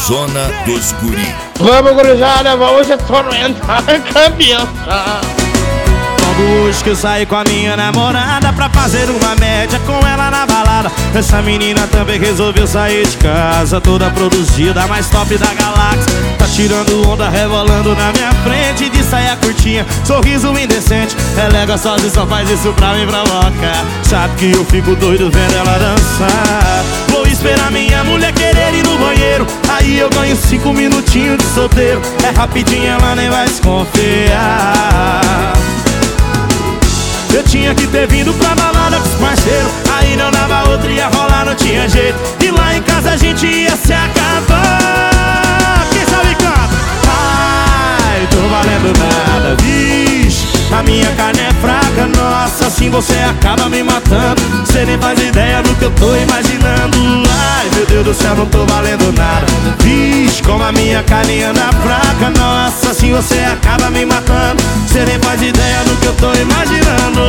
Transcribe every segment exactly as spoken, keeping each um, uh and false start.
Zona dos Guri. Vamos, gurizada, vamos atormentar a cabeça. Hoje que eu saí com a minha namorada pra fazer uma média com ela na balada. Essa menina também resolveu sair de casa, toda produzida, a mais top da galáxia. Tá tirando onda, rebolando na minha frente, de saia curtinha, sorriso indecente. Ela é gostosa e só faz isso pra me provocar. Sabe que eu fico doido vendo ela dançar. Vou esperar minha mulher querer ir no banheiro, aí eu ganho cinco minutinhos de solteiro. É rapidinho, ela nem vai desconfiar. Eu tinha que ter vindo pra balada com os parceiros, aí não dava outra, ia rolar, não tinha jeito. E lá em casa a gente ia se acabar. Quem sabe canta? Ai, tô valendo nada, vixe, a minha carne é fraca, nossa, assim você acaba me matando. Cê nem faz ideia do que eu tô imaginando. Ai, meu Deus do céu, não tô valendo nada, vixe, como a minha carne anda fraca, nossa, assim você acaba me matando. Cê nem faz ideia do que eu tô imaginando.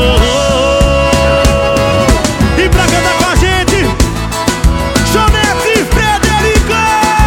E pra cantar com a gente, Jonete e Frederico.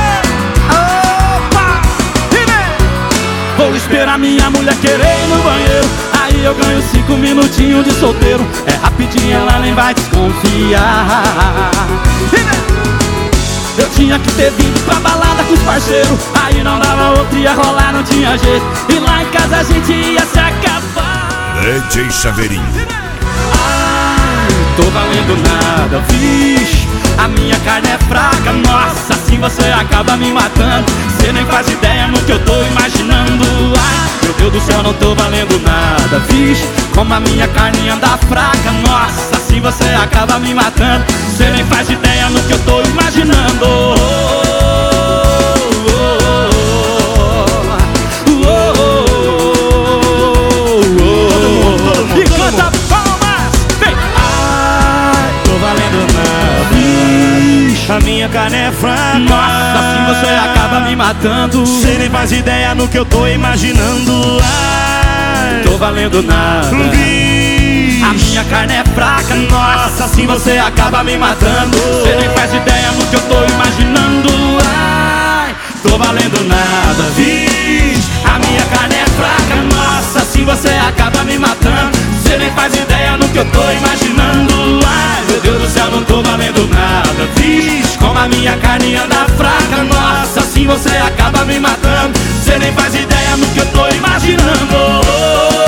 Opa! E vem! Vou esperar minha mulher querer ir no banheiro, aí eu ganho cinco minutinhos de solteiro. É rapidinho, ela nem vai desconfiar. E vem! Eu tinha que ter vindo pra balada com os parceiros, aí não dava outra, ia rolar, não tinha jeito. E lá em casa a gente ia se acabar. D J Chaveirinho. Ai, tô valendo nada, vixe, a minha carne é fraca, nossa, assim você acaba me matando. Cê nem faz ideia no que eu tô imaginando. Ai, meu Deus do céu, não tô valendo nada, vixe, como a minha carne anda fraca, nossa, assim você acaba me matando. Cê nem faz ideia no que eu tô imaginando. E canta palmas, vem! Ai, tô valendo nada, vixe, a minha carne é fraca, nossa, assim você acaba me matando. Cê nem faz ideia no que eu tô imaginando. Ai, tô valendo nada, vixe, a minha carne é fraca, nossa, assim você acaba me matando. Cê nem faz ideia no que eu tô imaginando. Ai, tô valendo nada, vixe, a minha carne é fraca, nossa, assim você acaba me matando. Cê nem faz ideia no que eu tô imaginando. Ai, meu Deus do céu, não tô valendo nada, vixe, como a minha carne anda fraca, nossa, assim você acaba me matando. Cê nem faz ideia no que eu tô imaginando.